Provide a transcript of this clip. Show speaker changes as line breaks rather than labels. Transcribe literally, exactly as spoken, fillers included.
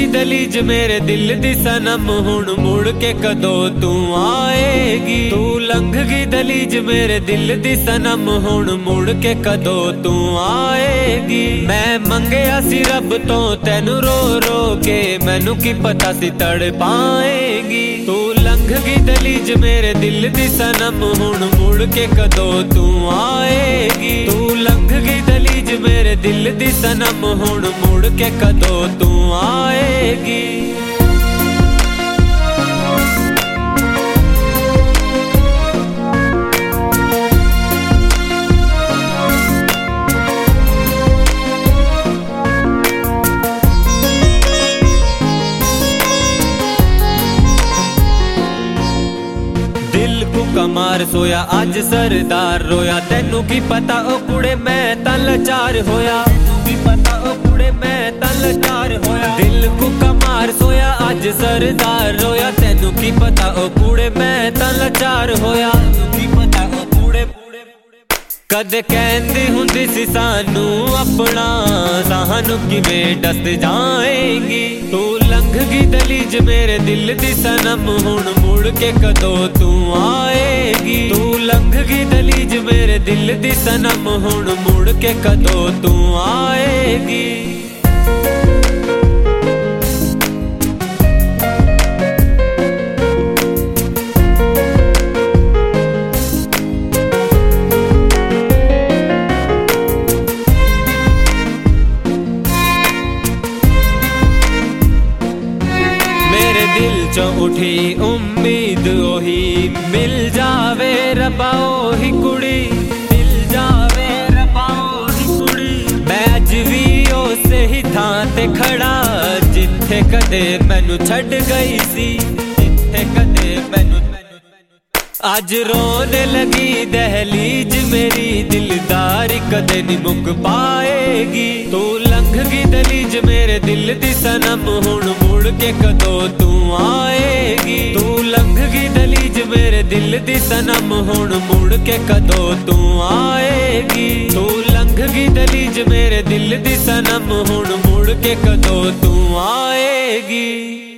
गई दलीज मेरे दिल दी सनम, हुण मुड़ के कदों तू आएगी। तू लंघ गई दलीज मेरे दिल दी सनम, हुण मुड़ के कदों तू आएगी। मैं मंगया सी रब तो तैनू रो रो के, मैनू की पता सी तड़ पाएगी। तू लंघ गई दलीज मेरे दिल दी सनम, हुण मुड़ के कदों तू आएगी। तू लंघ गई दलीज मेरे दिल दी सनम, हुण मुड़ के कदों तू आएगी। कमार सोया अज सरदार रोया, तेनू की पता ओ कुड़े मैं तां लाचार होया। की पता ओ कुड़े मैं तां लाचार होया। दिल को कमार सोया अज सरदार रोया, तेनू की पता ओ कुड़े मैं तां लाचार होया। की पता ओ कुड़े कदे कहंदी हुंदी सी सानू अपना, सानू किवें दस जाएंगी। तू लंघ गई दलीज मेरे दिल दी सनम, हुण मुड़ के कदों तू आएगी। तू लंघ गई दलीज मेरे दिल दी सनम, हुण मुड़ के कदों तू आएगी। दिल चो उठी उम्मीद ओही मिल जावे रब्बा ओही कुड़ी, मिल जावे रब्बा ओही कुड़ी। मैं अज भी उसे ही थां ते खड़ा, जिथे कदे मैनू छड़ गई सी, जिथे कदे मैनू। अज रोने लगी दहलीज मेरी दिलदारी कदे नी मुक पाएगी। तू लंघ गई दलीज मेरे दिल दी सनम, हुण मुड़ के कदों तू आएगी। तू लंघ गई दलीज मेरे दिल दी सनम, हुण मुड़ के कदों तू आएगी। तू लंघ गई दलीज मेरे दिल दी सनम, हुण मुड़ के कदों तू आएगी।